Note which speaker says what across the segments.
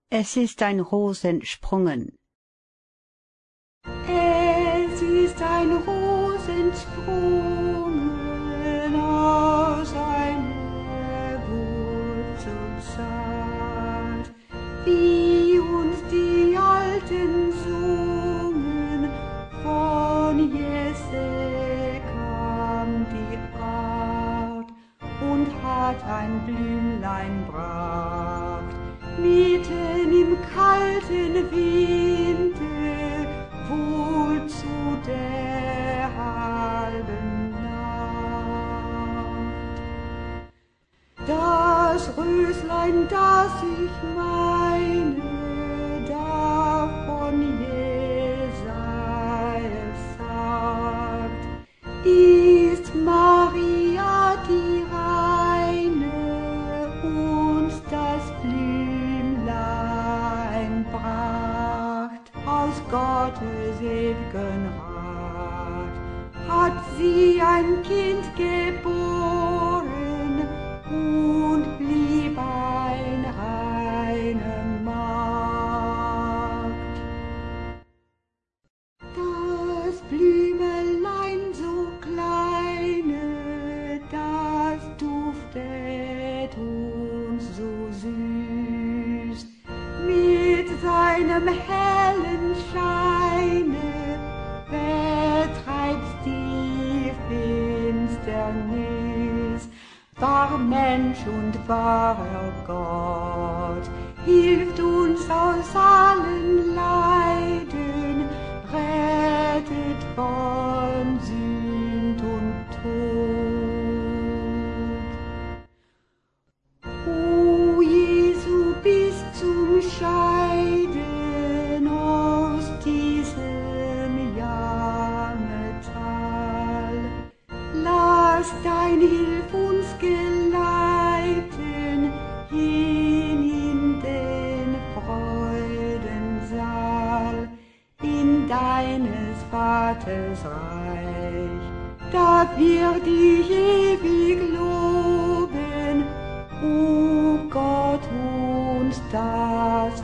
Speaker 1: Es ist ein Ros entsprungen.
Speaker 2: Es ist ein Ros entsprungen aus einer Wurzel zart, wie uns die Alten sungen, von Jesse kam die Art und hat ein Blümlein bracht, mitten im kalten Winde, wohl zu der halben Nacht. Das Röslein, das ich meine, davon Jesajas sagt, ist Maria die Reine und das Blümlein bracht aus Gottes ew'gen Rat, hat sie ein Kind geboren und blieb ein reine Magd. Das Blümelein so kleine, das duftet uns so süß, mit seinem hellen Scheine vertreibt's die Finsternis. Wahr Mensch und wahrer Gott, hilft uns aus allen Leiden, rettet von Sünd und Tod. O Jesu, bis zum Scheiden aus diesem Jammertal, lass dein Hilf uns geleiten hin in den Freudensaal, in deines Vaters Reich, da wird ich ewig loben, o Gott uns das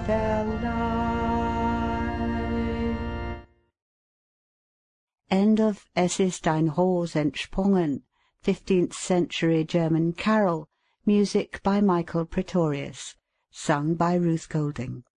Speaker 2: verleih.
Speaker 1: End of Es ist ein Ros entsprungen, 15th century German carol, music by Michael Pretorius, sung by Ruth Golding.